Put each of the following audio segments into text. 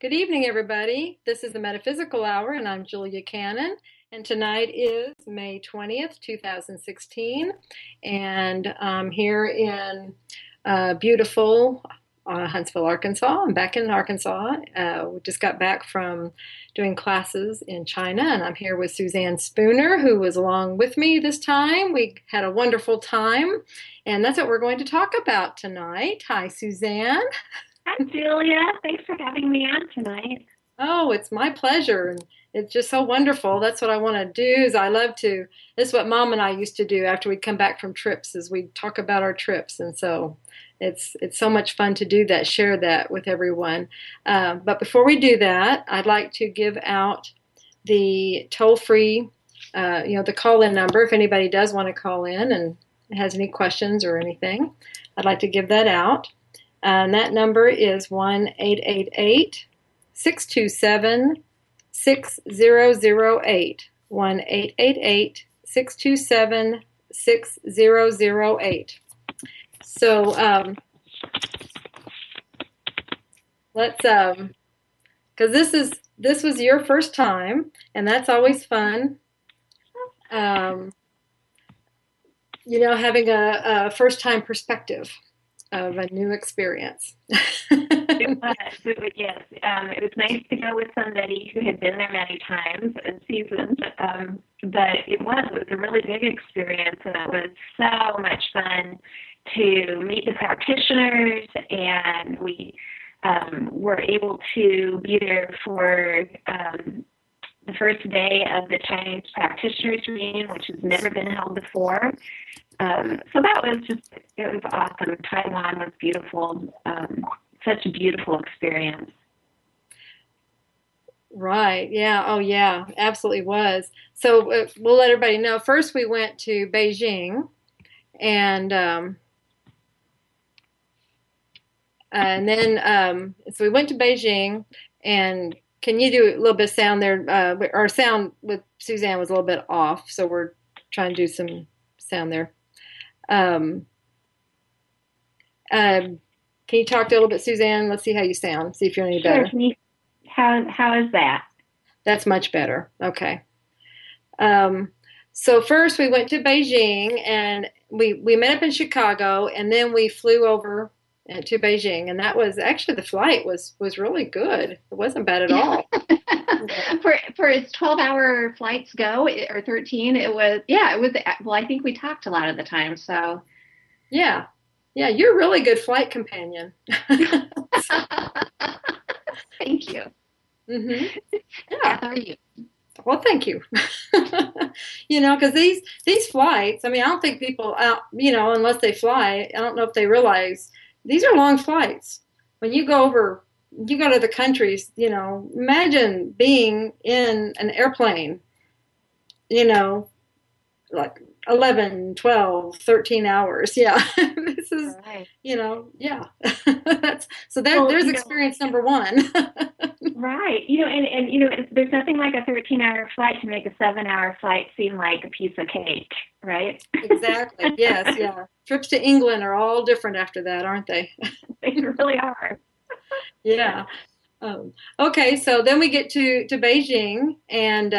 Good evening, everybody. This is the Metaphysical Hour, and I'm Julia Cannon. And tonight is May 20th, 2016. And I'm here in beautiful Huntsville, Arkansas. I'm back in Arkansas. We just got back from doing classes in China, and I'm here with Suzanne Spooner, who was along with me this time. We had a wonderful time, and that's what we're going to talk about tonight. Hi, Suzanne. Hi, Julia. Thanks for having me on tonight. Oh, it's my pleasure. And it's just so wonderful. That's what I want to do is I love to, this is what Mom and I used to do after we'd come back from trips is we'd talk about our trips. And so it's so much fun to do that, share that with everyone. But before we do that, I'd like to give out the toll-free, the call-in number if anybody does want to call in and has any questions or anything. I'd like to give that out. And that number is 1-888-627-6008. 1-888-627-6008. So let's because this was your first time, and that's always fun. Having a first time perspective of a new experience. Yes. It was nice to go with somebody who had been there many times and seasoned, but it was a really big experience, and it was so much fun to meet the practitioners, and we were able to be there for the first day of the Chinese Practitioners Reunion, which has never been held before. So that was it was awesome. Taiwan was beautiful, such a beautiful experience. Right. Yeah. Oh, yeah. Absolutely was. So we'll let everybody know. First, we went to Beijing, and then so we went to Beijing. And can you do a little bit of sound there? Our sound with Suzanne was a little bit off, so we're trying to do some sound there. Can you talk to a little bit, Suzanne? Let's see how you sound. See if you're any better. Sure. How is that? That's much better. Okay. So first we went to Beijing, and we met up in Chicago, and then we flew over to Beijing, and that was actually the flight was really good. It wasn't bad at all. For its 12-hour flights or 13, it was well, I think we talked a lot of the time, so yeah, you're a really good flight companion. Thank you. Mm-hmm. Yeah, how are you? Well, thank you. Because these flights, I mean, I don't think people out, unless they fly, I don't know if they realize these are long flights. When you go to the countries, imagine being in an airplane, like 11, 12, 13 hours. Yeah. This is, right. Yeah. There's experience number one. Right. There's nothing like a 13-hour flight to make a 7-hour flight seem like a piece of cake, right? Exactly. Yes. Yeah. Trips to England are all different after that, aren't they? They really are. Yeah. Okay. So then we get to Beijing, and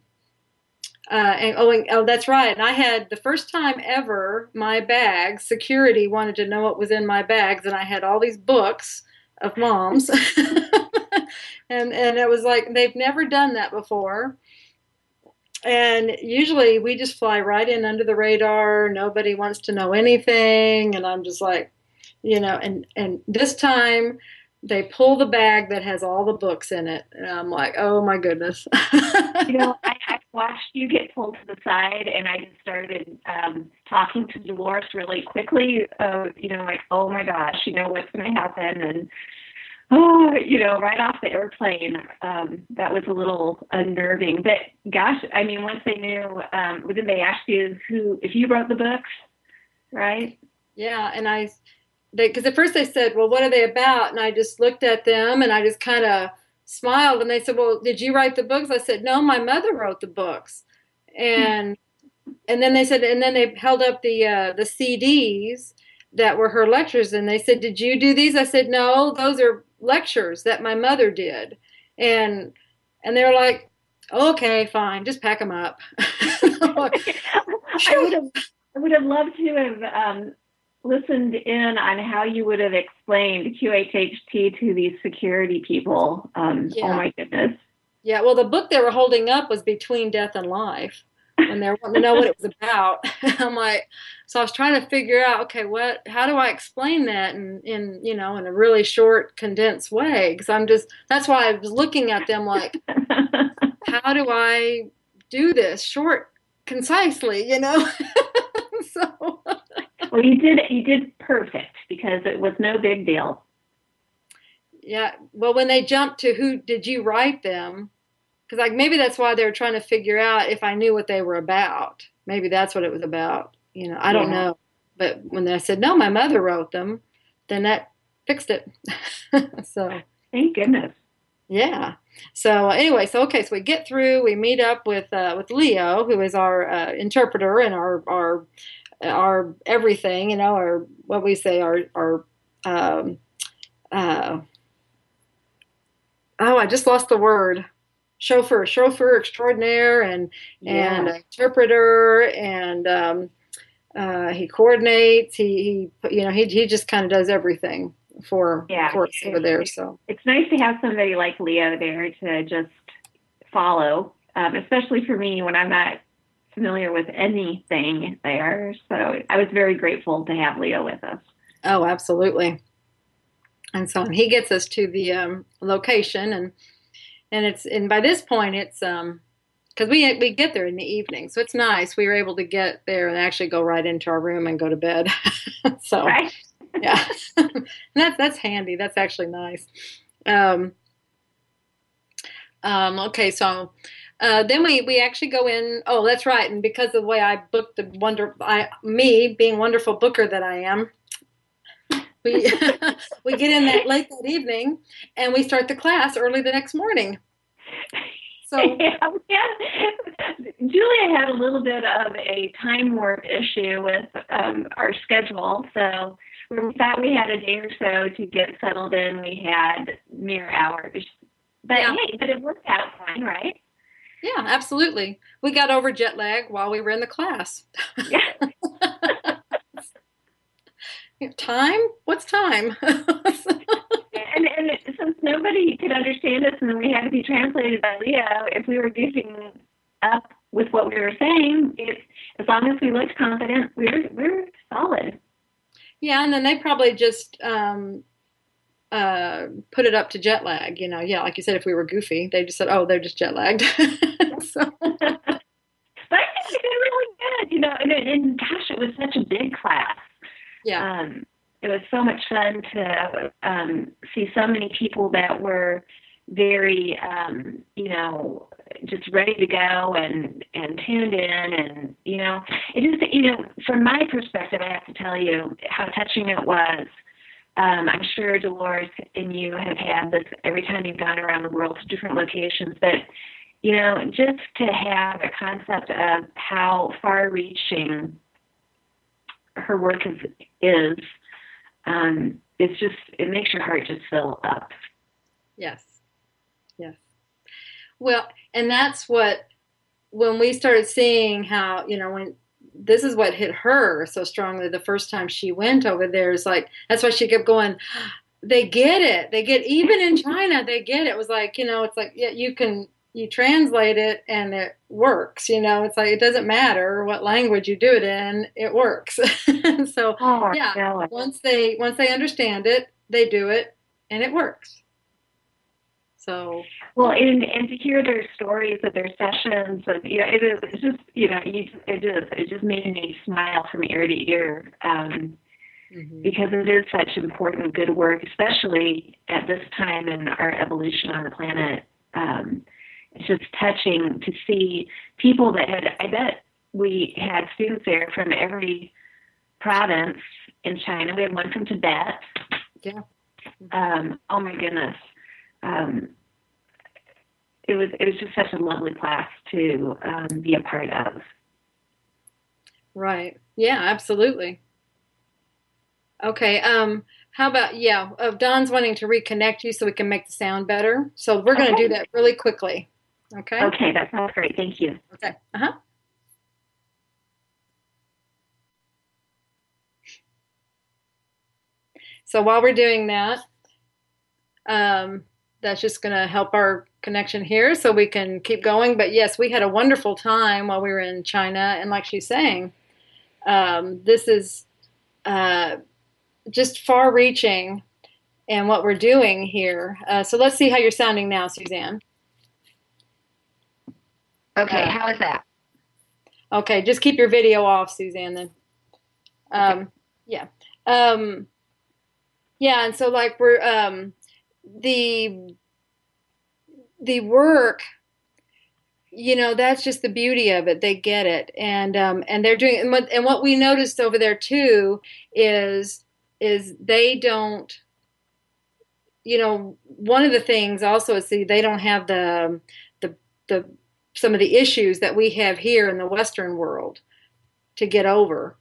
that's right. And I had the first time ever, my bags, security wanted to know what was in my bags, and I had all these books of Mom's. And it was like, they've never done that before. And usually we just fly right in under the radar. Nobody wants to know anything. And I'm just like, and this time they pull the bag that has all the books in it. And I'm like, oh my goodness. I watched you get pulled to the side, and I just started talking to Dolores really quickly. Like, oh my gosh, what's going to happen? And right off the airplane, that was a little unnerving. But gosh, I mean, once they knew, did they ask you if you wrote the books, right? Yeah, and because at first they said, well, what are they about? And I just looked at them, and I just kind of smiled, and they said, well, did you write the books? I said, no, my mother wrote the books. And then they said, and then they held up the CDs that were her lectures, and they said, did you do these? I said, no, those are lectures that my mother did, and they're like, okay, fine, just pack them up. I would have loved to have listened in on how you would have explained QHHT to these security people. Yeah. Oh my goodness. Yeah, well, the book they were holding up was Between Death and Life, and they were wanting to know what it was about. I'm like, so I was trying to figure out, okay, how do I explain that in in a really short, condensed way? Because that's why I was looking at them like, how do I do this short, concisely, So. Well, you did perfect because it was no big deal. Yeah. Well, when they jumped to who did you write them? Because maybe that's why they were trying to figure out if I knew what they were about. Maybe that's what it was about. I don't know. But when I said, no, my mother wrote them, then that fixed it. So. Thank goodness. Yeah. So anyway, so we get through. We meet up with Leo, who is our interpreter and our everything. Our what we say our I just lost the word. Chauffeur extraordinaire, and interpreter, and he coordinates. He just kind of does everything for us over there. So it's nice to have somebody like Leo there to just follow, especially for me when I'm not familiar with anything there. So I was very grateful to have Leo with us. Oh, absolutely. And so he gets us to the location, and by this point it's because we get there in the evening, so it's nice. We were able to get there and actually go right into our room and go to bed. So right. Yeah, that's handy. That's actually nice. Okay, so then we actually go in. Oh, that's right. And because of the way I booked me being wonderful booker that I am, we we get in that late that evening, and we start the class early the next morning. So Julia had a little bit of a time warp issue with our schedule. So when we thought we had a day or so to get settled in, we had mere hours. But but it worked out fine, right? Yeah, absolutely. We got over jet lag while we were in the class. Yeah. Time? What's time? and since nobody could understand us and we had to be translated by Leo, if we were goofing up with what we were saying, as long as we looked confident, we're solid. Yeah, and then they probably just put it up to jet lag. Yeah, like you said, if we were goofy, they just said, "Oh, they're just jet lagged." So. But I think they did really good, and gosh, it was such a big class. Yeah. It was so much fun to see so many people that were very, just ready to go and tuned in, and it just, from my perspective, I have to tell you how touching it was. I'm sure Dolores and you have had this every time you've gone around the world to different locations, but just to have a concept of how far-reaching her work is it makes your heart just fill up. Yes. Well, and that's when we started seeing how, when this is what hit her so strongly the first time she went over there, is like, that's why she kept going, they get it. Even in China, they get it. It was like, it's like, yeah, you translate it and it works, it's like, it doesn't matter what language you do it in, it works. So once they understand it, they do it and it works. So well, and to hear their stories of their sessions, and it just made me smile from ear to ear, because it is such important good work, especially at this time in our evolution on the planet. It's just touching to see people that I bet we had students there from every province in China. We had one from Tibet. Yeah. Oh my goodness. It was just such a lovely class to be a part of. Right. Yeah, absolutely. Okay. How about, yeah, Don's wanting to reconnect you so we can make the sound better. So we're going to do Okay. that really quickly. Okay? Okay, that sounds great. Thank you. Okay. Uh-huh. So while we're doing that, um, that's just going to help our connection here so we can keep going. But yes, we had a wonderful time while we were in China. And like she's saying, this is uh, just far reaching and what we're doing here. So let's see how you're sounding now, Suzanne. Okay, Uh, how is that? okay, just keep your video off, Suzanne, then. Okay. Yeah. Um, yeah, and so like we're the the work, that's just the beauty of it. They get it, and they're doing, and what we noticed over there too is they don't, one of the things also is they don't have the the some of the issues that we have here in the Western world to get over.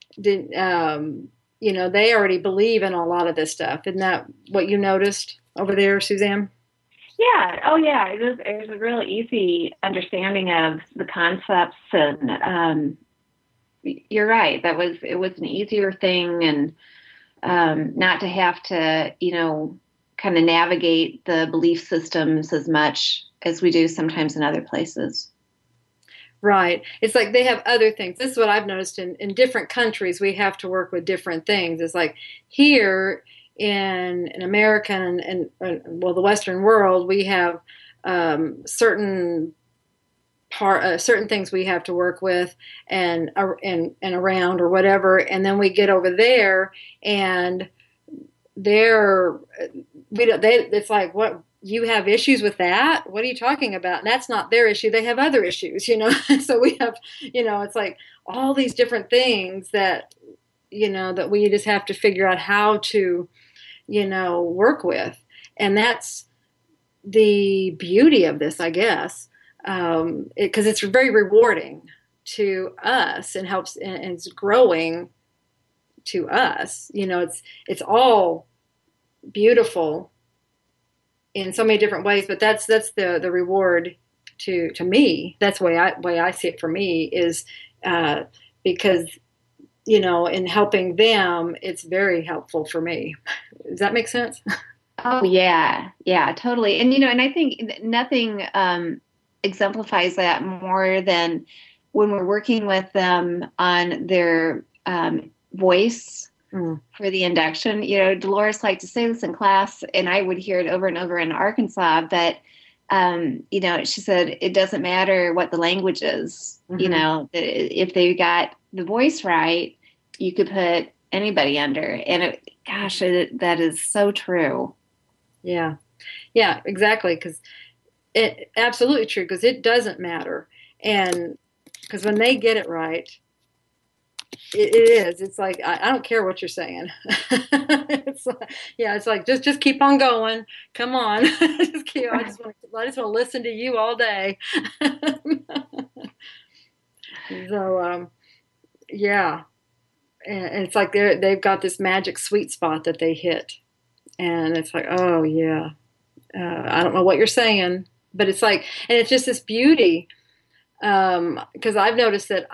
They already believe in a lot of this stuff. Isn't that what you noticed over there, Suzanne? Yeah. Oh, yeah. It was a real easy understanding of the concepts, and You're right. It was an easier thing, and not to have to, kind of navigate the belief systems as much as we do sometimes in other places. Right. It's like they have other things. This is what I've noticed in different countries. We have to work with different things. It's like here in America and the Western world, we have certain things we have to work with and around or whatever, and then we get over there and they're we don't they it's like, what, you have issues with that? What are you talking about? And that's not their issue. They have other issues. So we have, it's like all these different things that we just have to figure out how to work with. And that's the beauty of this, I guess, because it's very rewarding to us and helps, and it's growing to us. It's all beautiful in so many different ways, but that's the reward to me. That's the way I see it for me is because in helping them, it's very helpful for me. Does that make sense? Oh yeah, yeah, totally. And I think nothing exemplifies that more than when we're working with them on their voice for the induction. Dolores liked to say this in class, and I would hear it over and over in Arkansas. But she said it doesn't matter what the language is. If they got the voice right, you could put anybody under. And that is so true. Yeah. Yeah, exactly. Because it absolutely true. Because it doesn't matter, and because when they get it right, it is. It's like I don't care what you're saying. It's like just keep on going. Come on, just keep. I just want to listen to you all day. So yeah, and it's like they've got this magic sweet spot that they hit, and it's like, oh yeah, I don't know what you're saying, but it's like, and it's just this beauty, because I've noticed that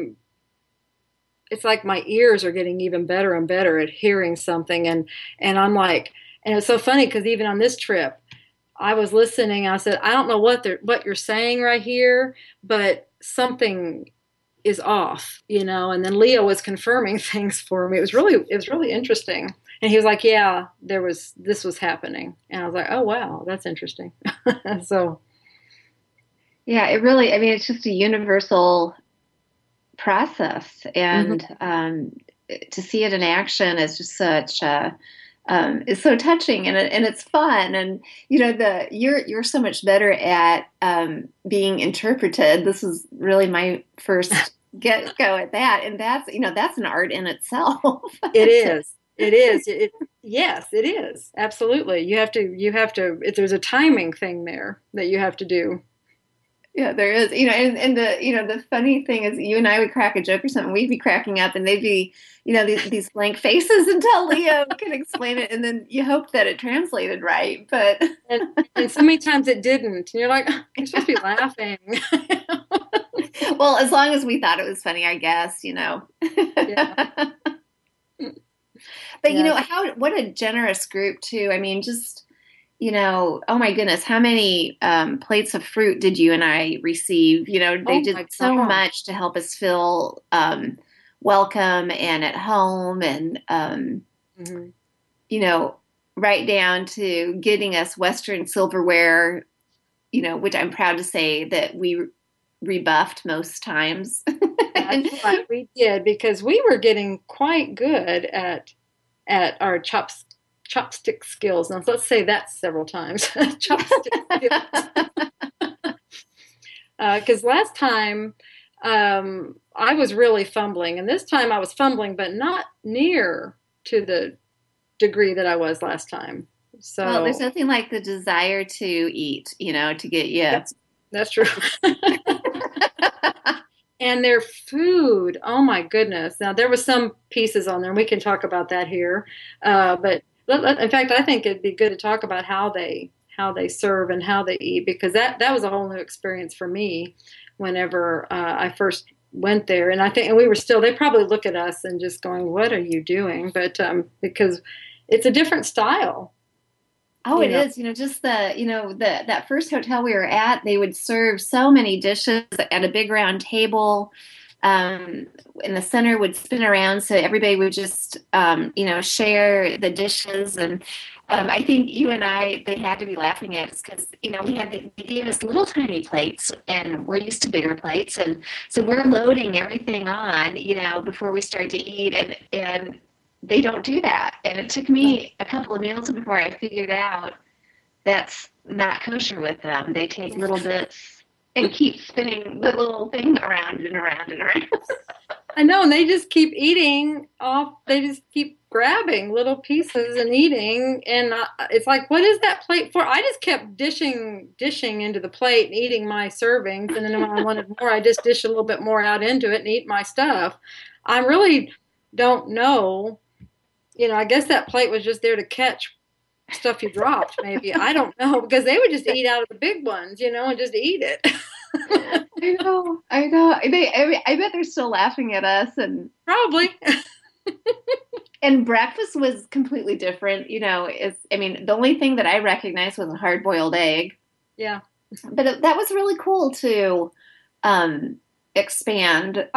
it's like my ears are getting even better and better at hearing something, and I'm like, and it's so funny because even on this trip, I was listening. I said, I don't know what you're saying right here, but something is off, and then Leo was confirming things for me. It was really interesting. And he was like, yeah, this was happening. And I was like, oh wow, that's interesting. So yeah, it really, I mean, it's just a universal process, and to see it in action is just such it's so touching, and it's fun. And you're so much better at being interpreted. This is really my first get go at that, and that's an art in itself. It is. It is. Yes, it is. Absolutely. You have to, there's a timing thing there that you have to do. Yeah, there is. And the funny thing is you and I would crack a joke or something, we'd be cracking up and they'd be, these blank faces until Leo could explain it, and then you hope that it translated right. But and so many times it didn't. And you're like, you're supposed to be laughing. well, as long as we thought it was funny, I guess, Yeah. But Yes. what a generous group too. I mean, just oh my goodness, how many plates of fruit did you and I receive? They Oh did my so God. much to help us feel welcome and at home, and Hmm. you know, right down to getting us Western silverware, which I'm proud to say that we rebuffed most times. That's right, we did because we were getting quite good at our chopstick skills. Now let's say that several times. Chopstick skills. Because last time I was really fumbling, and this time I was fumbling, but not near to the degree that I was last time. Well, there's So, nothing like the desire to eat, to get you. yes, that's true. And their food, oh my goodness. Now, there was some pieces on there, and we can talk about that here. But in fact, I think it'd be good to talk about how they serve and how they eat because that was a whole new experience for me whenever I first went there. And I think, and we were still, they probably look at us and just going, "What are you doing?" But because it's a different style, Oh, you it know. is. Just that first hotel we were at, they would serve so many dishes at a big round table. Um, and the center would spin around, so everybody would just, share the dishes. And I think you and I, they had to be laughing at us because, they gave us little tiny plates, and we're used to bigger plates, and so we're loading everything on, before we start to eat, and they don't do that. And it took me a couple of meals before I figured out that's not kosher with them. They take little bits and keep spinning the little thing around and around and around. I know, and they just keep eating off. They just keep grabbing little pieces and eating, and it's like, what is that plate for? I just kept dishing into the plate and eating my servings, and then when I wanted more, I just dish a little bit more out into it and eat my stuff. I really don't know. I guess that plate was just there to catch stuff you dropped. Maybe I don't know because they would just eat out of the big ones, and just eat it. I know. I bet they're still laughing at us, Probably. and breakfast was completely different. The only thing that I recognized was a hard boiled egg, Yeah. but that was really cool to expand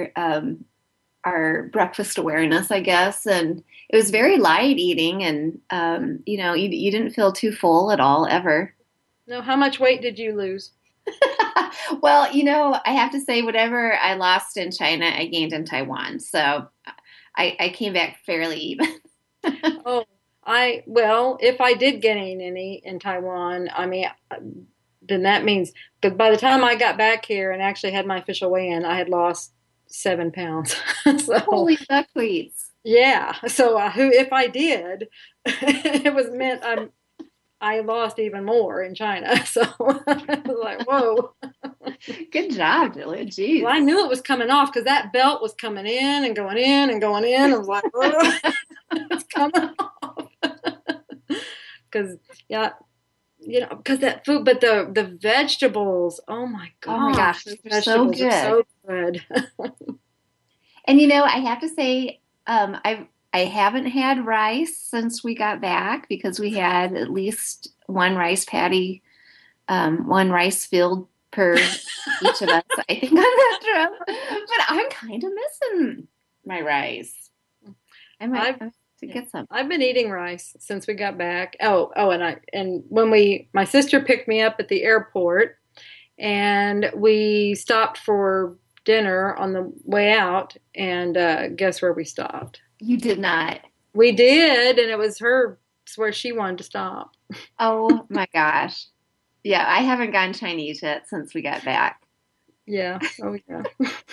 our breakfast awareness, I guess. And it was very light eating, and you didn't feel too full at all ever. No, how much weight did you lose? Well, I have to say, whatever I lost in China, I gained in Taiwan. So I came back fairly even. Oh, well, if I did gain any in Taiwan, I mean, then that means, because by the time I got back here and actually had my official weigh-in, I had lost 7 pounds. So, Holy buckwheats. yeah. So, if I did, it was meant I lost even more in China. So, I was like, whoa. Good job, Julia. Jeez. Well, I knew it was coming off because that belt was coming in and going in and going in. I was like, oh, it's coming off. Because, yeah, because that food, but the vegetables, oh my Oh my gosh, gosh, the they're so vegetables are good. so good. And I have to say, I haven't had rice since we got back because we had at least one rice patty, one rice field per each of us, I think, on that trip. But I'm kind of missing my rice. I might I've have to yeah, get some. I've been eating rice since we got back. Oh, and when my sister picked me up at the airport, and we stopped for dinner on the way out, and guess where we stopped? You did not. We did, and it was her it's where she wanted to stop. Oh my gosh. Yeah, I haven't gone Chinese yet since we got back. Yeah. Oh yeah.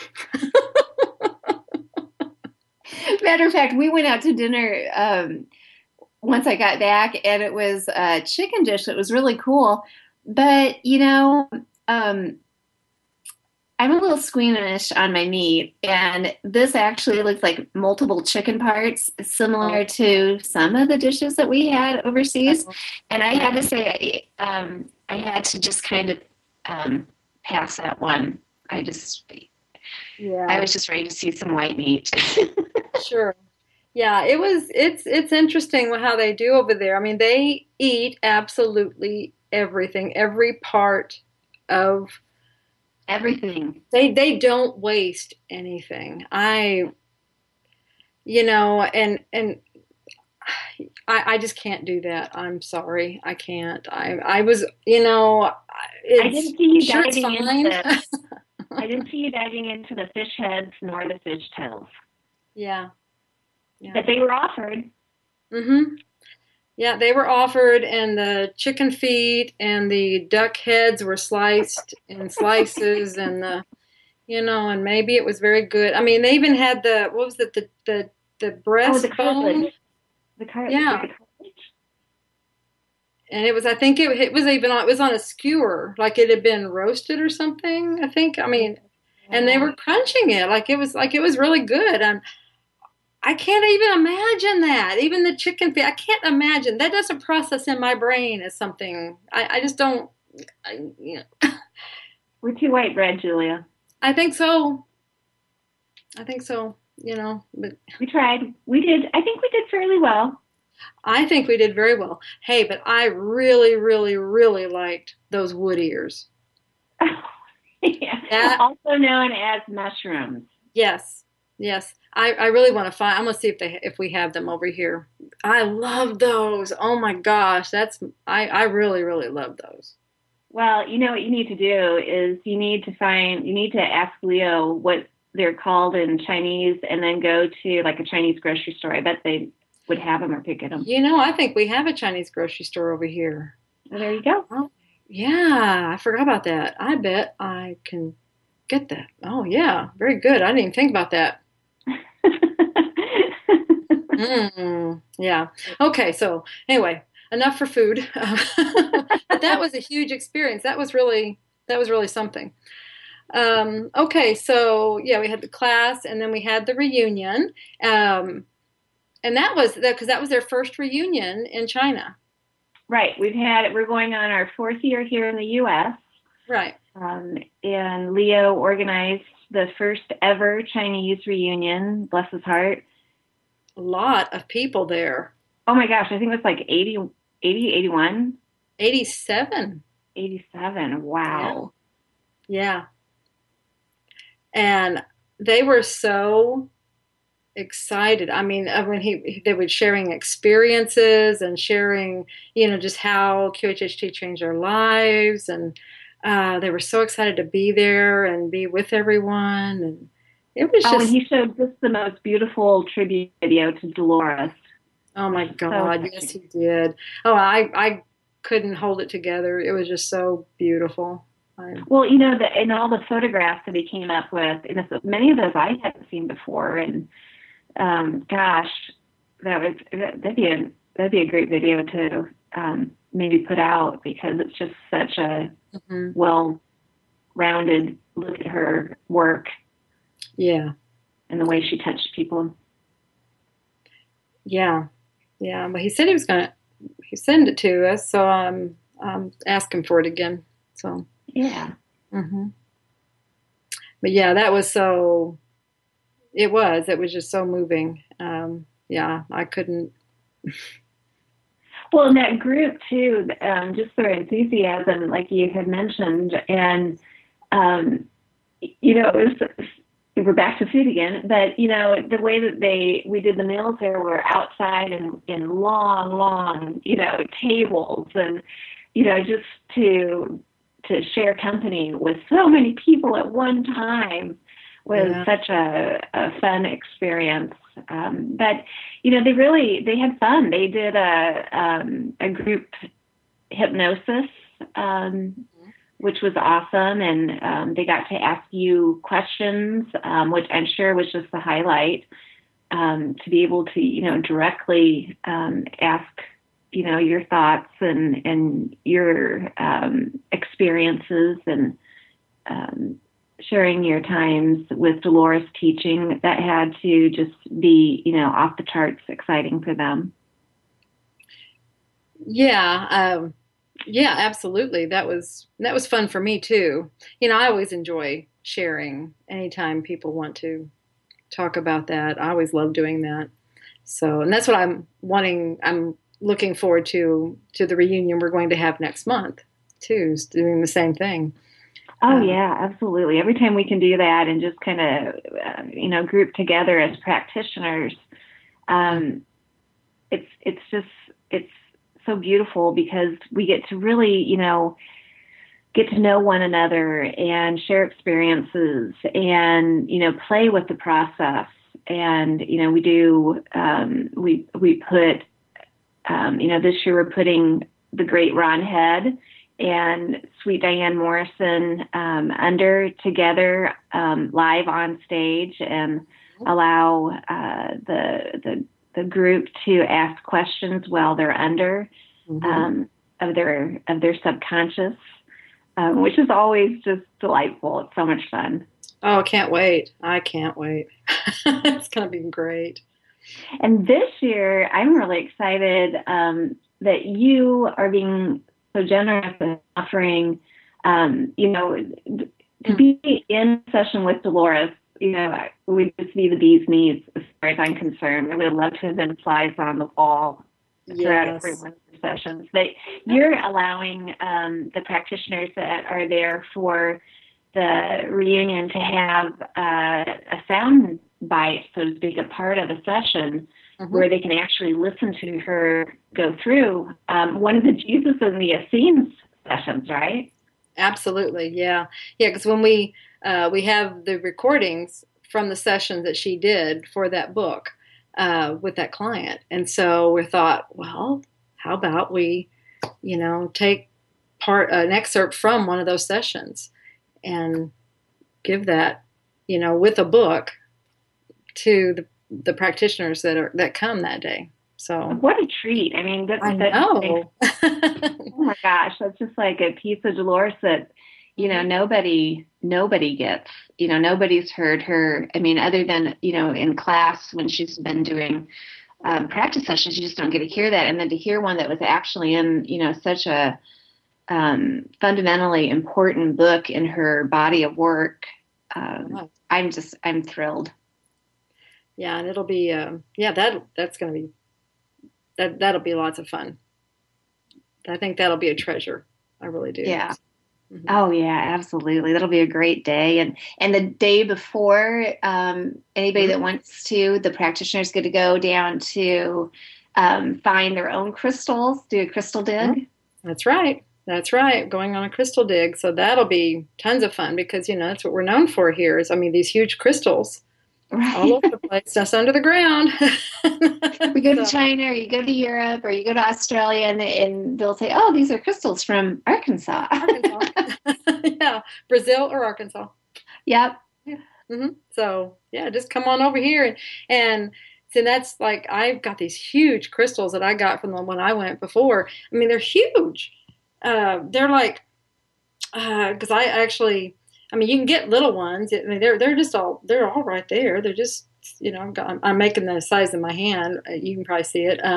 Matter of fact, we went out to dinner once I got back, and it was a chicken dish that was really cool. But um, I'm a little squeamish on my meat, and this actually looks like multiple chicken parts, similar to some of the dishes that we had overseas. And I had to say, I had to just kind of pass that one. I was just ready to see some white meat. Sure. Yeah, it's interesting how they do over there. I mean, they eat absolutely everything, every part of Everything. They don't waste anything. I just can't do that. I'm sorry. I can't. I was, I didn't see you sure it's diving fine. into I didn't see you diving into the fish heads nor the fish tails. Yeah. But they were offered. Mm-hmm. Yeah, they were offered, and the chicken feet and the duck heads were sliced in slices, and and maybe it was very good. I mean, they even had what was it, the breastbone? The cartilage. Yeah. And it was, I think it was on a skewer, like it had been roasted or something, I think. I mean, and they were crunching it like it was really good. I can't even imagine that. Even the chicken feet, I can't imagine. That doesn't process in my brain as something. I just don't. We're too white bread, Julia. I think so. But we tried. We did. I think we did fairly well. I think we did very well. Hey, but I really, really, really liked those wood ears. Yeah. Also known as mushrooms. Yes. I really want to find. I'm gonna see if we have them over here. I love those. Oh my gosh, I really, really love those. Well, you know what you need to do is you need to ask Leo what they're called in Chinese, and then go to like a Chinese grocery store. I bet they would have them or pick them. I think we have a Chinese grocery store over here. Well, there you go. Oh, yeah, I forgot about that. I bet I can get that. Oh yeah, very good. I didn't even think about that. Yeah. Okay. So anyway, enough for food. But that was a huge experience. That was really something. Okay. So yeah, we had the class, and then we had the reunion. And that was because that was their first reunion in China. Right. We're going on our 4th year here in the U.S. Right. And Leo organized the first ever Chinese reunion. Bless his heart. A lot of people there. Oh my gosh. I think it was like 80, 81. 87. 87. Wow. Yeah. And they were so excited. I mean, when they were sharing experiences and sharing, just how QHHT changed their lives, and they were so excited to be there and be with everyone, and it was just. And he showed just the most beautiful tribute video to Dolores. Oh my God! So yes, he did. Oh, I couldn't hold it together. It was just so beautiful. Well, in all the photographs that he came up with, many of those I hadn't seen before, and gosh, that'd be a great video to maybe put out, because it's just such a well-rounded look at her work. Yeah, and the way she touched people. Yeah, but he said he was gonna send it to us, so I'm asking for it again. So yeah. But yeah, that was so. It was just so moving. Yeah, I couldn't. Well, in that group too, just their enthusiasm, like you had mentioned, and it was. We're back to food again, but the way that we did the meals there were outside and in long, tables, and just to share company with so many people at one time was such a fun experience. But they had fun. They did a group hypnosis, which was awesome, and they got to ask you questions, which I'm sure was just the highlight, to be able to directly ask your thoughts and your experiences, and sharing your times with Dolores teaching, that had to just be, off the charts exciting for them. Yeah, yeah, absolutely. That was fun for me too. I always enjoy sharing anytime people want to talk about that. I always love doing that. So, and that's what I'm wanting. I'm looking forward to the reunion we're going to have next month too, is doing the same thing. Oh Uh, yeah, absolutely. Every time we can do that and just kind of, group together as practitioners, um, it's so beautiful because we get to really, get to know one another and share experiences and, play with the process. And, we do, we put, this year we're putting the great Ron Head and Sweet Diane Morrison under together live on stage, and allow the group to ask questions while they're under of their subconscious, which is always just delightful. It's so much fun. oh, can't wait! I can't wait. It's gonna be great. And this year, I'm really excited that you are being so generous in offering, to be in session with Dolores. Would just be the bee's knees as far as I'm concerned. I would love to have been flies on the wall throughout every one of the sessions. But you're allowing the practitioners that are there for the reunion to have a sound bite, so to speak, a part of a session where they can actually listen to her go through one of the Jesus and the Essenes sessions, right? Absolutely, yeah, yeah. Because when we have the recordings from the sessions that she did for that book with that client, and so we thought, well, how about we, take an excerpt from one of those sessions and give that, with a book to the practitioners that come that day. So what a treat! I mean, I know. Oh my gosh, that's just like a piece of Dolores that nobody gets. Nobody's heard her. I mean, other than in class when she's been doing practice sessions, you just don't get to hear that. And then to hear one that was actually in such a fundamentally important book in her body of work, I'm thrilled. Yeah, and it'll be that's going to be that'll be lots of fun. I think that'll be a treasure. I really do. Yeah. Mm-hmm. Oh yeah, absolutely. That'll be a great day. And the day before, anybody that wants to, the practitioners get to go down to find their own crystals, do a crystal dig. That's right. That's right. Going on a crystal dig. So that'll be tons of fun because, that's what we're known for here is, these huge crystals. Right. All over the place, just under the ground. We go to China, or you go to Europe, or you go to Australia, and they'll say, "Oh, these are crystals from Arkansas." Yeah, Brazil or Arkansas. Yep. Yeah. Mm-hmm. So yeah, just come on over here, and so that's like I've got these huge crystals that I got from them when I went before. They're huge. They're like because I actually. You can get little ones. They're all right there. They're just, I'm making the size of my hand. You can probably see it.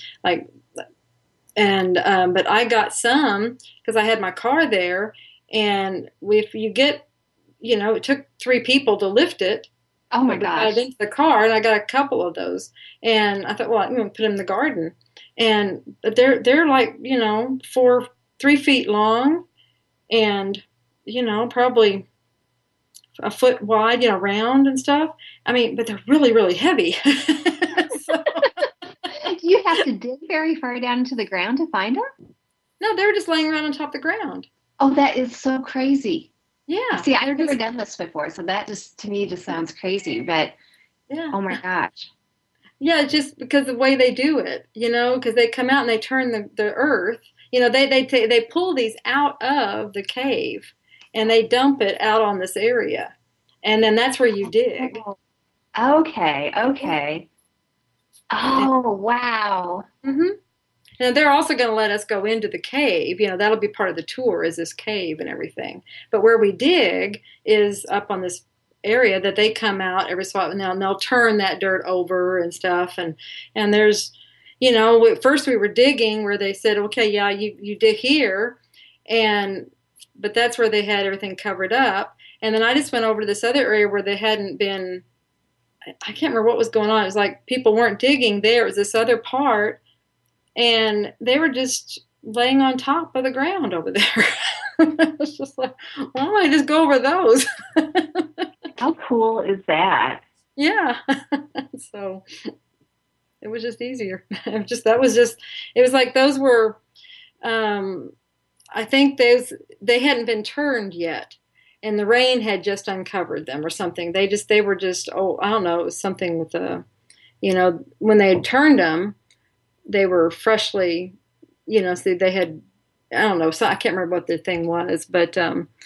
But I got some because I had my car there, and if you get, it took 3 people to lift it. Oh my gosh! I got it into the car, and I got a couple of those, and I thought, well, I'm going to put them in the garden, but they're like 3 feet long, and probably a foot wide, round and stuff. But they're really, really heavy. So. Do you have to dig very far down into the ground to find them? No, they were just laying around on top of the ground. Oh, that is so crazy. Yeah. See, I've never done this before, so that to me sounds crazy, but yeah. Oh my gosh. Yeah, just because of the way they do it, because they come out and they turn the earth. They pull these out of the cave and they dump it out on this area. And then that's where you dig. Okay. Oh, wow. Mm-hmm. And they're also going to let us go into the cave. That'll be part of the tour is this cave and everything. But where we dig is up on this area that they come out every so often and they'll turn that dirt over and stuff. And there's, at first we were digging where they said, okay, yeah, you dig here. But that's where they had everything covered up. And then I just went over to this other area where they hadn't been, I can't remember what was going on. It was like people weren't digging there. It was this other part. And they were just laying on top of the ground over there. It was just like, why don't I just go over those? How cool is that? Yeah. So it was just easier. It was like those were, I think they hadn't been turned yet. And the rain had just uncovered them or something. They were just, I don't know, it was something with when they had turned them, they were freshly, so they had, I don't know, so I can't remember what the thing was, but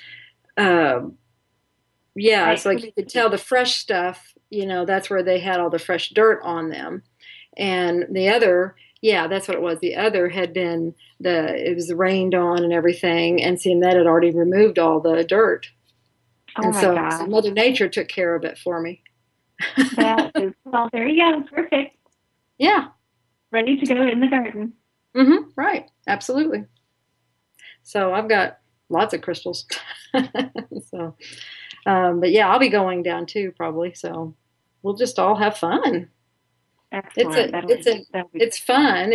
yeah, it's like you could tell the fresh stuff, that's where they had all the fresh dirt on them. And the other, yeah, that's what it was. The other had been it was rained on and everything, and seeing that had already removed all the dirt. Oh and my so, gosh. so Mother Nature took care of it for me. That is, well, there you go. Perfect. Yeah. Ready to go in the garden. Right. Absolutely. So I've got lots of crystals. So, but yeah, I'll be going down too probably. So we'll just all have fun. Excellent. It's fun.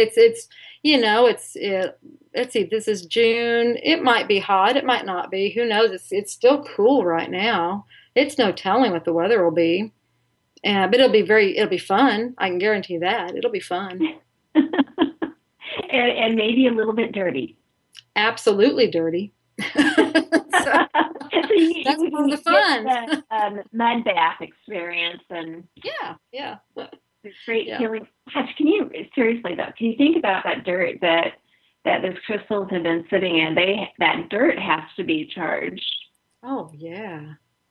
Let's see, this is June. It might be hot. It might not be. Who knows? It's still cool right now. It's no telling what the weather will be. But it'll be fun. I can guarantee that. It'll be fun. and maybe a little bit dirty. Absolutely dirty. That's part of the fun. Mud bath experience and yeah. Great healing. Gosh, seriously though, can you think about that dirt that those crystals have been sitting in? That dirt has to be charged. Oh yeah.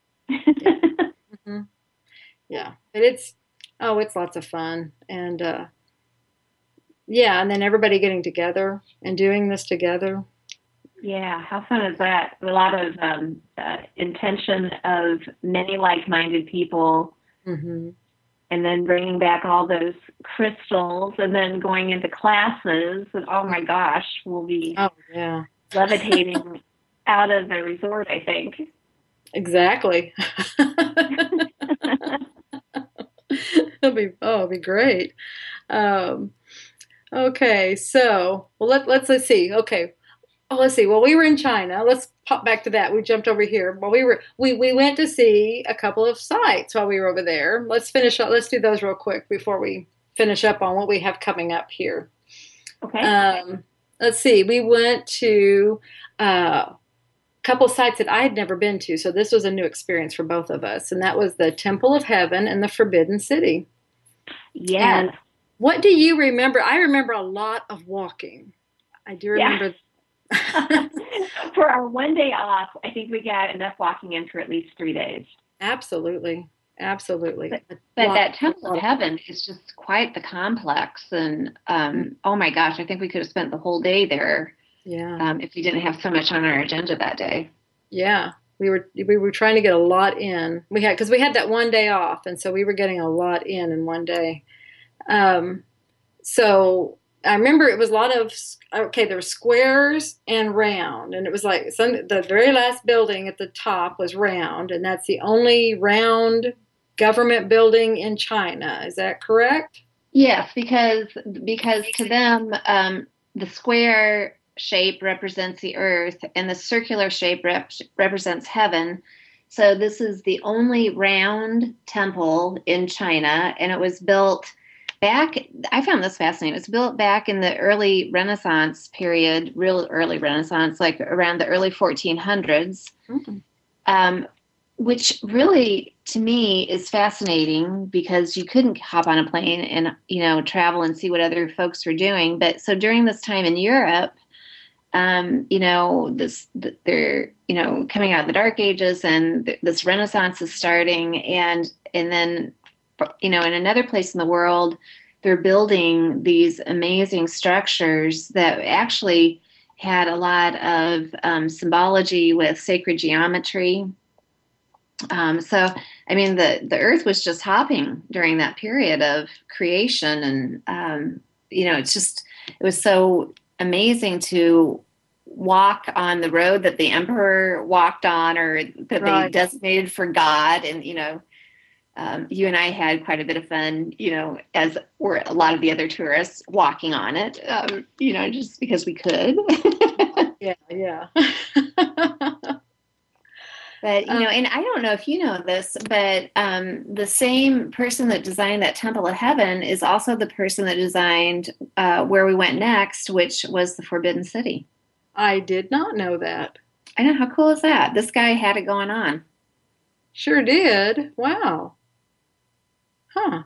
Yeah. Yeah. But it's lots of fun. And and then everybody getting together and doing this together. Yeah, how fun is that? A lot of intention of many like-minded people. Mm-hmm. And then bringing back all those crystals and then going into classes. And oh my gosh, we'll be levitating out of the resort, I think. Exactly. It'll be great. Okay, so let's see. Okay. Oh, let's see. Well, we were in China. Let's pop back to that. We jumped over here. Well, we went to see a couple of sites while we were over there. Let's finish up. Let's do those real quick before we finish up on what we have coming up here. Okay. Let's see. We went to a couple of sites that I had never been to, so this was a new experience for both of us, and that was the Temple of Heaven and the Forbidden City. Yes. And what do you remember? I remember a lot of walking. I do remember. Yeah. For our one day off, I think we got enough walking in for at least 3 days. Absolutely. But that Temple of Heaven is just quite the complex. And oh my gosh, I think we could have spent the whole day there. Yeah. If we didn't have so much on our agenda that day. Yeah. We were trying to get a lot in. Because we had that one day off, and so we were getting a lot in one day. So I remember it was a lot of, there were squares and round, and it was like the very last building at the top was round, and that's the only round government building in China. Is that correct? Yes, because to them, the square shape represents the earth, and the circular shape represents heaven. So this is the only round temple in China, and it was built I found this fascinating. It was built back in the early Renaissance period, real early Renaissance, like around the early 1400s, which really, to me, is fascinating because you couldn't hop on a plane and, travel and see what other folks were doing. But so during this time in Europe, they're, coming out of the Dark Ages, and this Renaissance is starting, and then, in another place in the world, they're building these amazing structures that actually had a lot of symbology with sacred geometry. So, I mean, the earth was just hopping during that period of creation. And, it was so amazing to walk on the road that the emperor walked on, or that they designated for God. And, you and I had quite a bit of fun, as were a lot of the other tourists walking on it, just because we could. Yeah. But, and I don't know if you know this, but the same person that designed that Temple of Heaven is also the person that designed where we went next, which was the Forbidden City. I did not know that. I know. How cool is that? This guy had it going on. Sure did. Wow. Huh.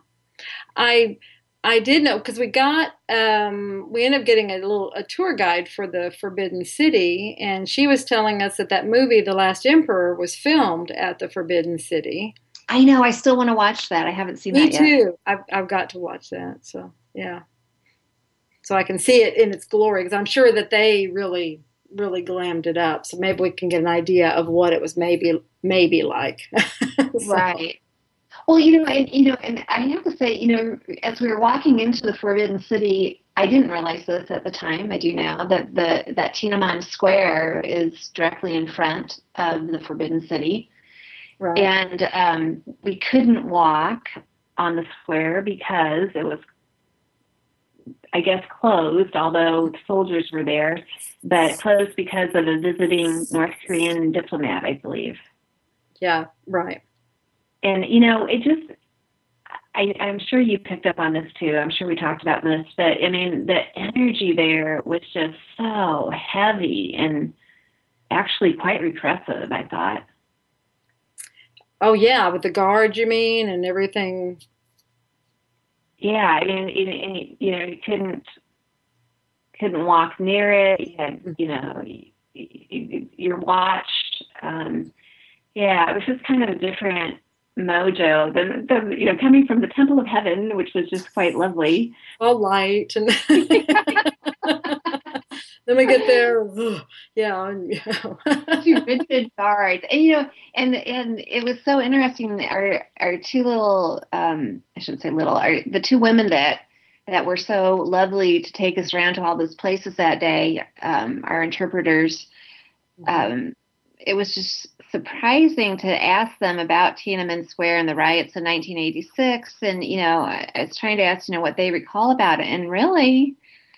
I did know, because we ended up getting a tour guide for the Forbidden City, and she was telling us that movie, The Last Emperor, was filmed at the Forbidden City. I know. I still want to watch that. I haven't seen that yet. Me too. I've got to watch that. So yeah, so I can see it in its glory, because I'm sure that they really, really glammed it up. So maybe we can get an idea of what it was maybe like. So. Right. Well, and I have to say, as we were walking into the Forbidden City, I didn't realize this at the time. I do now that that Tiananmen Square is directly in front of the Forbidden City, right. And we couldn't walk on the square because it was, I guess, closed. Although soldiers were there, but closed because of a visiting North Korean diplomat, I believe. Yeah. Right. And, I'm sure you picked up on this too. I'm sure we talked about this, but I mean, the energy there was just so heavy and actually quite repressive, I thought. Oh yeah. With the guard, you mean, and everything. Yeah. I mean, you couldn't walk near it. You had, you're watched. Yeah, it was just kind of a different mojo than coming from the Temple of Heaven, which was just quite lovely. All light, and then we get there, yeah. Two rigid guards, and it was so interesting. Our two little, I shouldn't say little, the two women that were so lovely to take us around to all those places that day, our interpreters. It was just surprising to ask them about Tiananmen Square and the riots in 1986. And, I was trying to ask, what they recall about it. And really,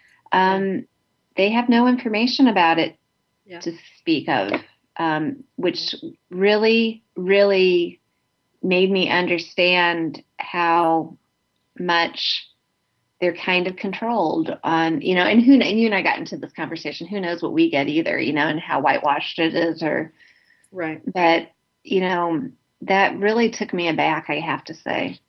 they have no information about it to speak of, which really, really made me understand how much they're kind of controlled on, and you and I got into this conversation, who knows what we get either, and how whitewashed it is, or, right. But, that really took me aback, I have to say.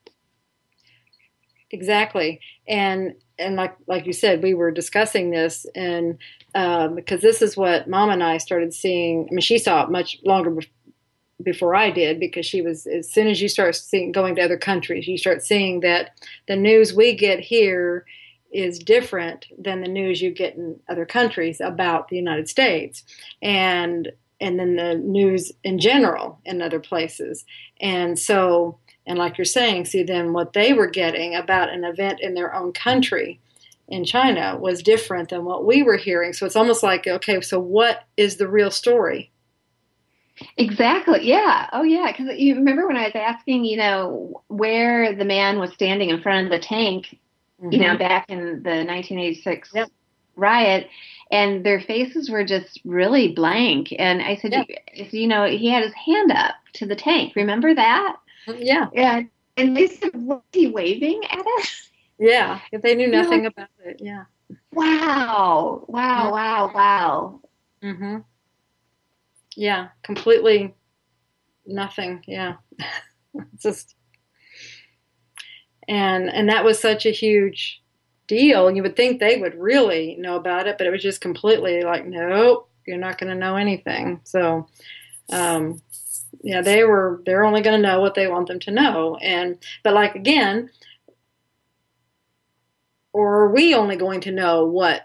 Exactly. And like you said, we were discussing this, and because this is what Mom and I started seeing. I mean, she saw it much longer before I did, because she was, as soon as you start going to other countries, you start seeing that the news we get here is different than the news you get in other countries about the United States, and then the news in general in other places. And so, and like you're saying, see, then what they were getting about an event in their own country in China was different than what we were hearing. So it's almost like, okay, so what is the real story? Exactly. Yeah. Oh, yeah. Because you remember when I was asking, where the man was standing in front of the tank, back in the 1986 riot, and their faces were just really blank. And I said, he had his hand up to the tank. Remember that? Yeah. Yeah. And they said, was he waving at us? Yeah. If they knew nothing about it. Yeah. Wow. Wow. Mm-hmm. Yeah, completely nothing. Yeah. Just, and that was such a huge deal. And you would think they would really know about it, but it was just completely like, nope, you're not going to know anything. So, they're only going to know what they want them to know. But like, again, or are we only going to know what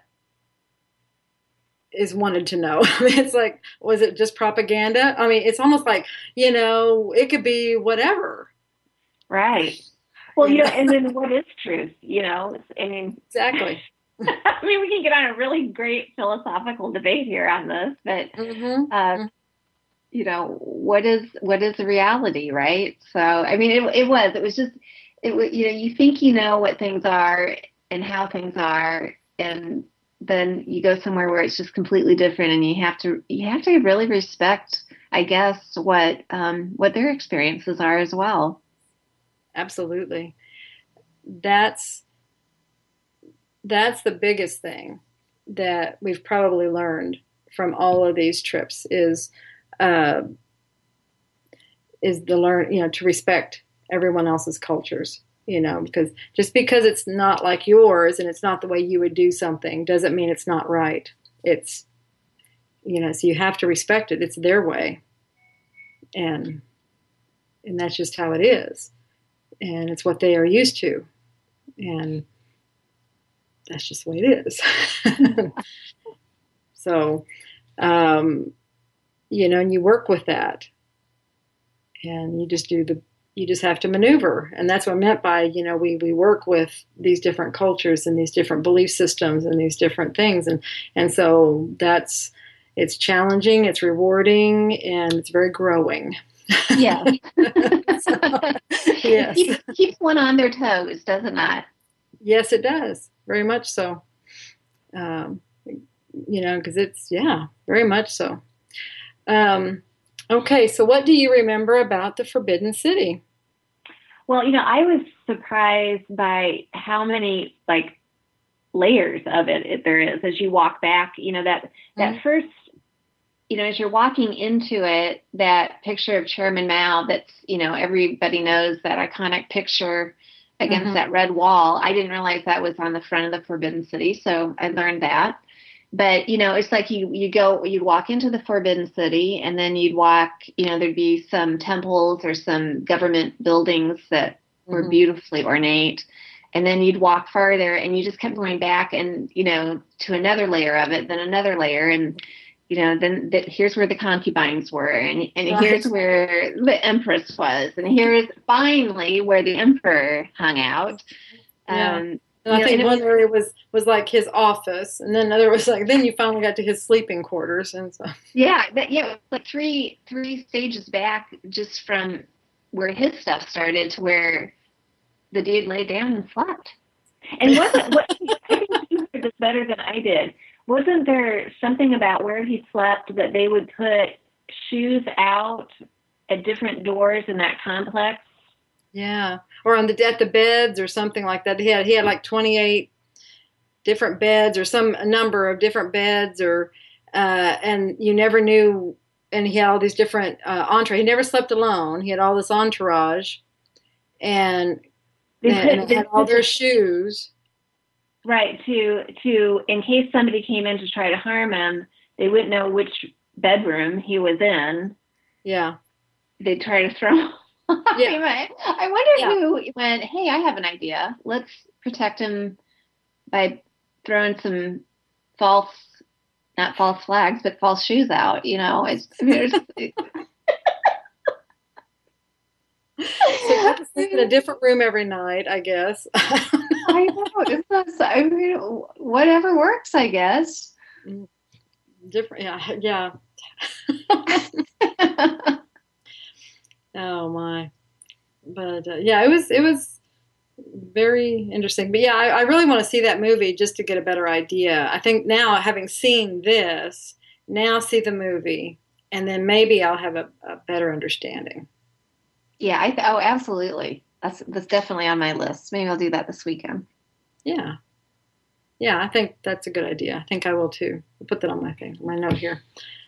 is wanted to know? I mean, it's like, was it just propaganda? I mean, it's almost like, it could be whatever. Right. Well, You know? and then what is truth? I mean, Exactly. I mean, we can get on a really great philosophical debate here on this, but Mm-hmm. what is the reality, right? So, I mean, it was just you think you know what things are and how things are, and then you go somewhere where it's just completely different, and you have to really respect, I guess, what their experiences are as well. Absolutely. That's that's the biggest thing that we've probably learned from all of these trips uh, is the learn to respect everyone else's cultures. Because just because it's not like yours and it's not the way you would do something doesn't mean it's not right. It's so you have to respect it. It's their way, and that's just how it is, and it's what they are used to, and that's just the way it is. So, um, and you work with that, and you just have to maneuver, and that's what I meant by we work with these different cultures and these different belief systems and these different things, and so it's challenging, it's rewarding, and it's very growing. Yeah. So, yes. It keeps one on their toes, doesn't it? Yes, it does. Very much so. Um, because it's, yeah, very much so. Okay, so what do you remember about the Forbidden City? well, I was surprised by how many like layers of it there is as you walk back. That first, as you're walking into it, that picture of Chairman Mao, that's everybody knows that iconic picture against that red wall. I didn't realize that was on the front of the Forbidden City, so I learned that. But it's like you'd walk into the Forbidden City, and then you'd walk, there'd be some temples or some government buildings that were beautifully ornate, and then you'd walk farther, and you just kept going back, and to another layer of it, then another layer, and then here's where the concubines were, and Right. here's where the empress was, and here's finally where the emperor hung out. Yeah. And I think one area was like his office, and then another was like, then you finally got to his sleeping quarters, and so. Yeah, like three stages back, just from where his stuff started to where the dude laid down and slept. And I think you did this better than I did. Wasn't there something about where he slept that they would put shoes out at different doors in that complex? Yeah, or at the beds or something like that. He had like 28 different beds or some number of different beds, or and you never knew. And he had all these different entourage. He never slept alone. He had all this entourage, and they had all their shoes. Right, to in case somebody came in to try to harm him, they wouldn't know which bedroom he was in. Yeah. They'd try to throw. Yeah. I wonder who went, hey, I have an idea. Let's protect him by throwing some not false flags, but false shoes out. There's So you have to sleep in a different room every night, I guess. I know. Whatever works, I guess. Different, yeah. Oh my! But it was very interesting. But yeah, I really want to see that movie just to get a better idea. I think now, having seen this, now see the movie, and then maybe I'll have a better understanding. Yeah, absolutely. That's definitely on my list. Maybe I'll do that this weekend. Yeah. Yeah, I think that's a good idea. I think I will too. I'll put that on my note here.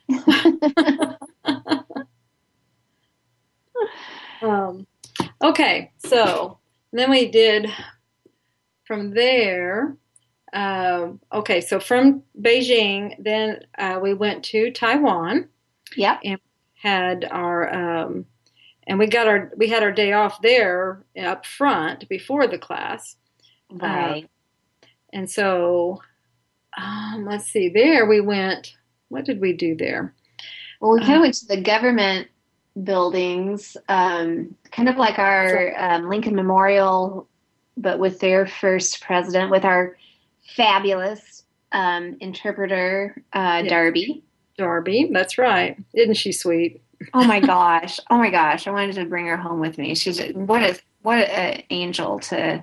Okay, so then we did from there. Okay, so from Beijing, then we went to Taiwan. Yep. And had our and we had our day off there up front before the class. Right. And so, let's see, there we went. What did we do there? Well, we kind of went to the government buildings, kind of like our Lincoln Memorial, but with their first president, with our fabulous interpreter, Darby. Darby, that's right. Isn't she sweet? Oh my gosh! Oh my gosh! I wanted to bring her home with me. She's what an angel to,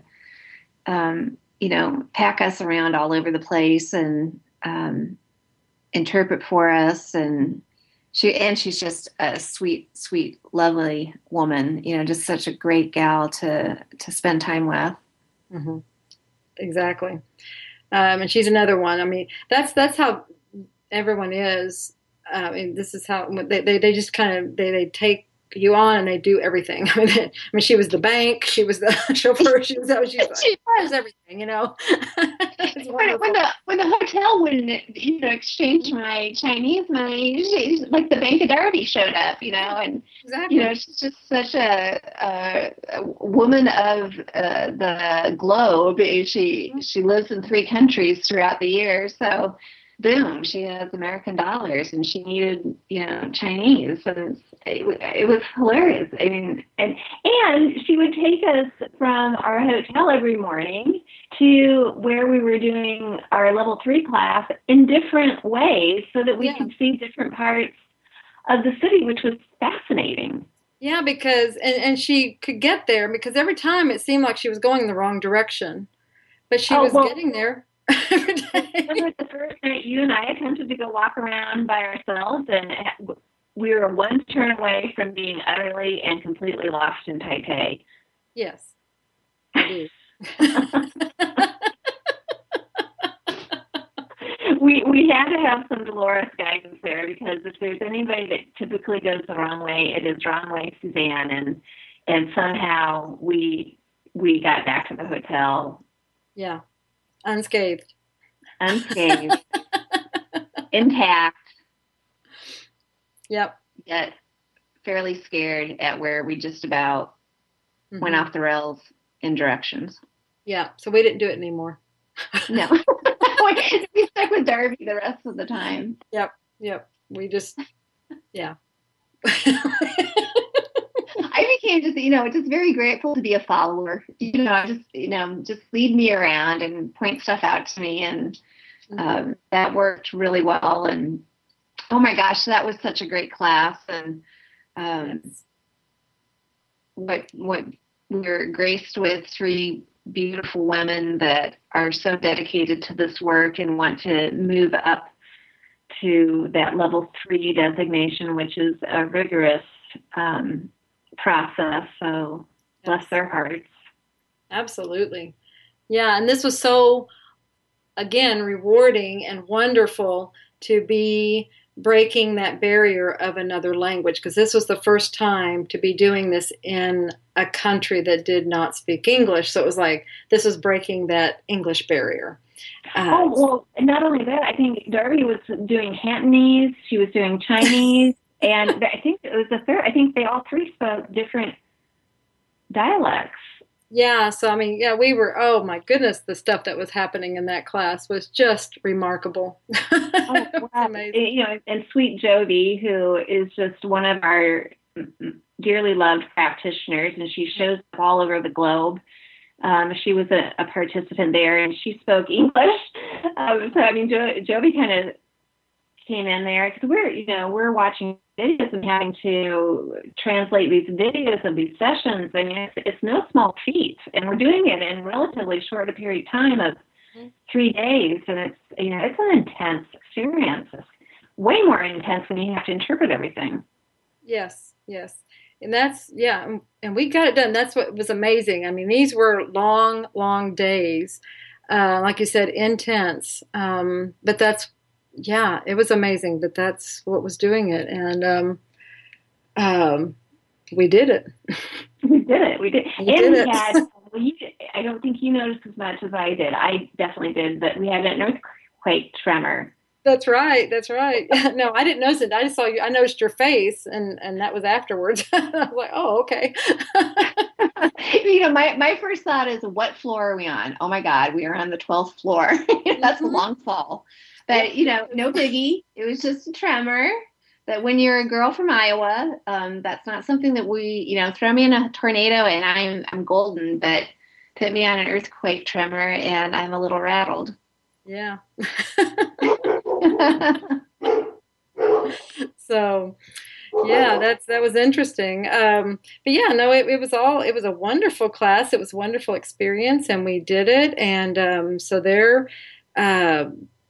pack us around all over the place and interpret for us, and she's just a sweet, sweet, lovely woman. Just such a great gal to spend time with. Mm-hmm. Exactly. And she's another one. I mean, that's how everyone is. And this is how they just kind of they take you on and they do everything. I mean, she was the bank, she was the chauffeur, she was everything. When the hotel wouldn't exchange my Chinese money, like the Bank of Derby showed up, and exactly. She's just such a woman of the globe. She lives in 3 countries throughout the year, so boom, she has American dollars, and she needed Chinese, and it was hilarious. I mean, and she would take us from our hotel every morning to where we were doing our level 3 class in different ways, so that we could see different parts of the city, which was fascinating. Yeah, because and she could get there because every time it seemed like she was going in the wrong direction, but she was getting there every day. Remember the first night you and I attempted to go walk around by ourselves, and we were one turn away from being utterly and completely lost in Taipei. Yes, I do. We had to have some Dolores guidance there, because if there's anybody that typically goes the wrong way, it is wrong way Suzanne, and somehow we got back to the hotel. Yeah, unscathed, intact. Yep. Yet fairly scared at where we just about went off the rails in directions. Yeah, so we didn't do it anymore. No. We stuck with Darby the rest of the time. Yep. We just, yeah. I became just very grateful to be a follower. Just lead me around and point stuff out to me, and that worked really well. And oh my gosh, that was such a great class. And what we were graced with 3 beautiful women that are so dedicated to this work and want to move up to that level 3 designation, which is a rigorous process. So bless their hearts. Absolutely. Yeah. And this was so, again, rewarding and wonderful to be breaking that barrier of another language, because this was the first time to be doing this in a country that did not speak English. So it was like this was breaking that English barrier. Well, not only that, I think Darby was doing Cantonese, she was doing Chinese, and I think it was I think they all 3 spoke different dialects. Yeah, so I mean, we were, oh my goodness, the stuff that was happening in that class was just remarkable. Wow. Amazing. And sweet Jody, who is just one of our dearly loved practitioners, and she shows up all over the globe. She was a participant there, and she spoke English. So I mean, Jody kind of came in there, because we're watching videos and having to translate these videos of these sessions. I mean, it's no small feat, and we're doing it in relatively short a period of time of 3 days, and it's an intense experience. It's way more intense when you have to interpret everything. Yes, and that's and we got it done. That's what was amazing. I mean, these were long days, like you said, intense. But that's. Yeah, it was amazing that that's what was doing it, and we did it. We did it. We did. I don't think you noticed as much as I did. I definitely did, but we had an earthquake tremor That's right. That's right. No, I didn't notice it. I just saw you. I noticed your face, and that was afterwards. I was like, oh, okay. My first thought is, what floor are we on? Oh my God, we are on the 12th floor. That's a Mhm. long fall. But, no biggie. It was just a tremor. That when you're a girl from Iowa, that's not something that throw me in a tornado and I'm golden, but put me on an earthquake tremor and I'm a little rattled. Yeah. So, yeah, that was interesting. But yeah, no, it was a wonderful class. It was a wonderful experience, and we did it. And so there, uh,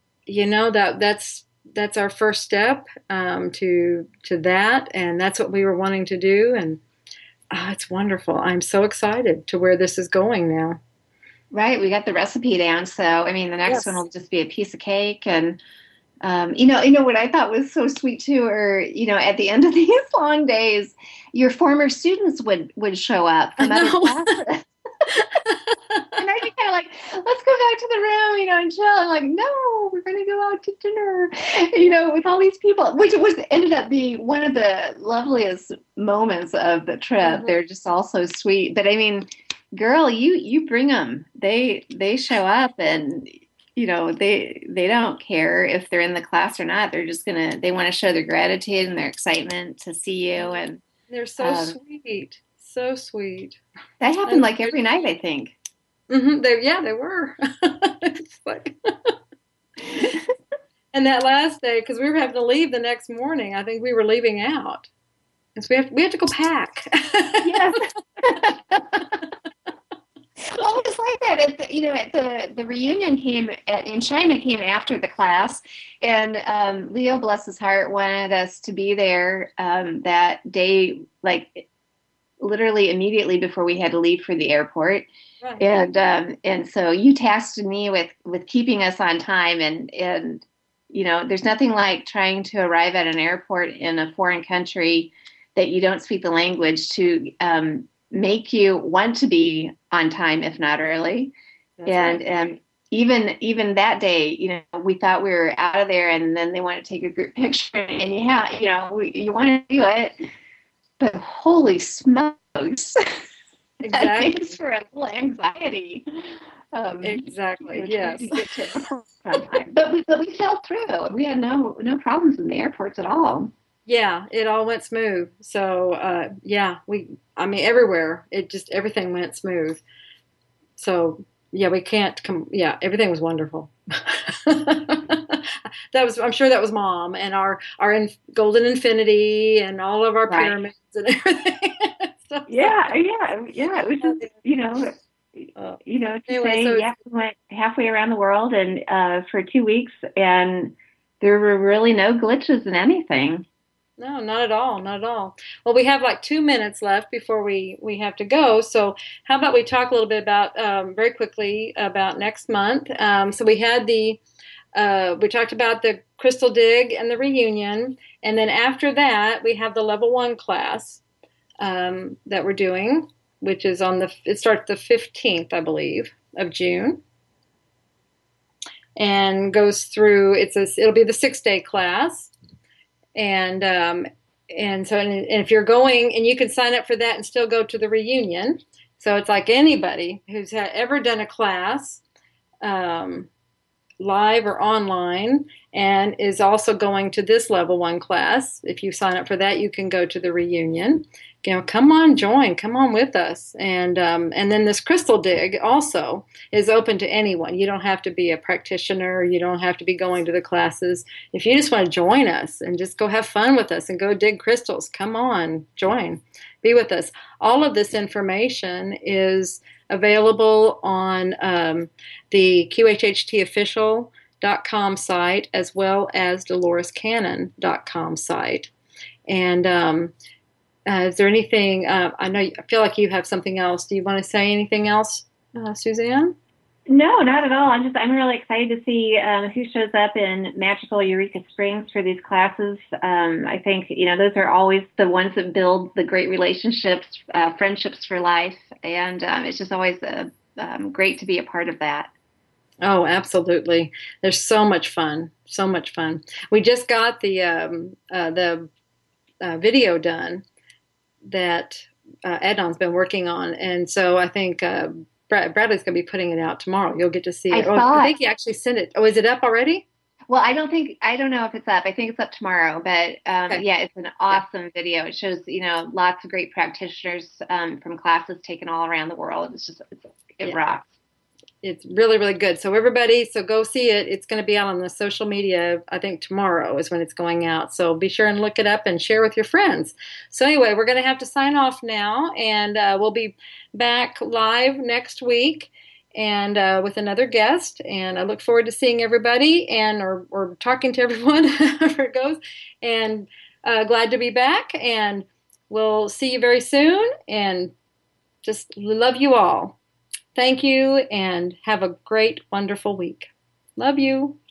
that's our first step to that, and that's what we were wanting to do. And it's wonderful. I'm so excited to where this is going now. Right, we got the recipe down, so I mean, the next one Yes. will just be a piece of cake, and what I thought was so sweet too, or at the end of these long days, your former students would show up I from other know. classes. And I'd be kind of like, let's go back to the room, and chill. I'm like, no, we're going to go out to dinner, with all these people, which was ended up being one of the loveliest moments of the trip. Mhm. They're just all so sweet. But I mean, girl, you bring them. They show up, and they don't care if they're in the class or not. They want to show their gratitude and their excitement to see you, and They're so um, sweet, so sweet. that happened And like every night, I think. they were. It's like, and that last day, because we were having to leave the next morning, I think we were leaving out, and so we have to go pack. Yes. Well, it was like that at the reunion in China came after the class, and Leo, bless his heart, wanted us to be there that day, like literally immediately before we had to leave for the airport. Right. And so you tasked me with keeping us on time, and there's nothing like trying to arrive at an airport in a foreign country that you don't speak the language to make you want to be on time, if not early. That's And right. even that day, we thought we were out of there, and then they want to take a group picture, and you want to do it, but holy smokes, that Exactly. makes for a little anxiety. Exactly. Trying Yes. to get to airport on time, but we sailed through. We had no problems in the airports at all. Yeah, it all went smooth. So, yeah, I mean, everywhere, everything went smooth. So, yeah, we can't come, yeah, everything was wonderful. I'm sure that was mom and our golden infinity and all of our Right. pyramids and everything. So, Yeah. It was just, uh, to anyway, say, so yeah, we went halfway around the world and for 2 weeks, and there were really no glitches in anything. no, not at all, not at all. Well, we have like 2 minutes left before we have to go. So, how about we talk a little bit about very quickly about next month? So we talked about the crystal dig and the reunion, and then after that we have the level one class that we're doing, which is it starts the 15th, I believe, of June, and goes through. It'll be the 6 day class and and if you're going, and you can sign up for that and still go to the reunion, so it's like anybody who's ever done a class um, live or online and is also going to this level one class. If you sign up for that, you can go to the reunion. Come on, come on with us. And then this crystal dig also is open to anyone. You don't have to be a practitioner. You don't have to be going to the classes. If you just want to join us and just go have fun with us and go dig crystals, come on, join, be with us. All of this information is available on the QHHTofficial.com site, as well as DoloresCannon.com site. And is there anything? I feel like you have something else. Do you want to say anything else, Suzanne? No, not at all. I'm really excited to see who shows up in magical Eureka Springs for these classes. I think those are always the ones that build the great relationships, friendships for life, and it's just always great to be a part of that. Oh, absolutely. There's so much fun. So much fun. We just got the video done that Ednon's been working on, and so I think Bradley's going to be putting it out tomorrow. You'll get to see I it. Oh, I saw it. think he actually sent it. Oh, is it up already? Well, I don't know if it's up. I think it's up tomorrow, but Okay. yeah, it's an Yeah. awesome video. It shows, lots of great practitioners from classes taken all around the world. It Yeah. rocks. It's really, really good. So everybody, so go see it. It's going to be out on the social media. I think tomorrow is when it's going out. So be sure and look it up and share with your friends. So anyway, we're going to have to sign off now, and we'll be back live next week and with another guest. And I look forward to seeing everybody and or talking to everyone, however it goes. And glad to be back. And we'll see you very soon. And just love you all. Thank you and have a great, wonderful week. Love you.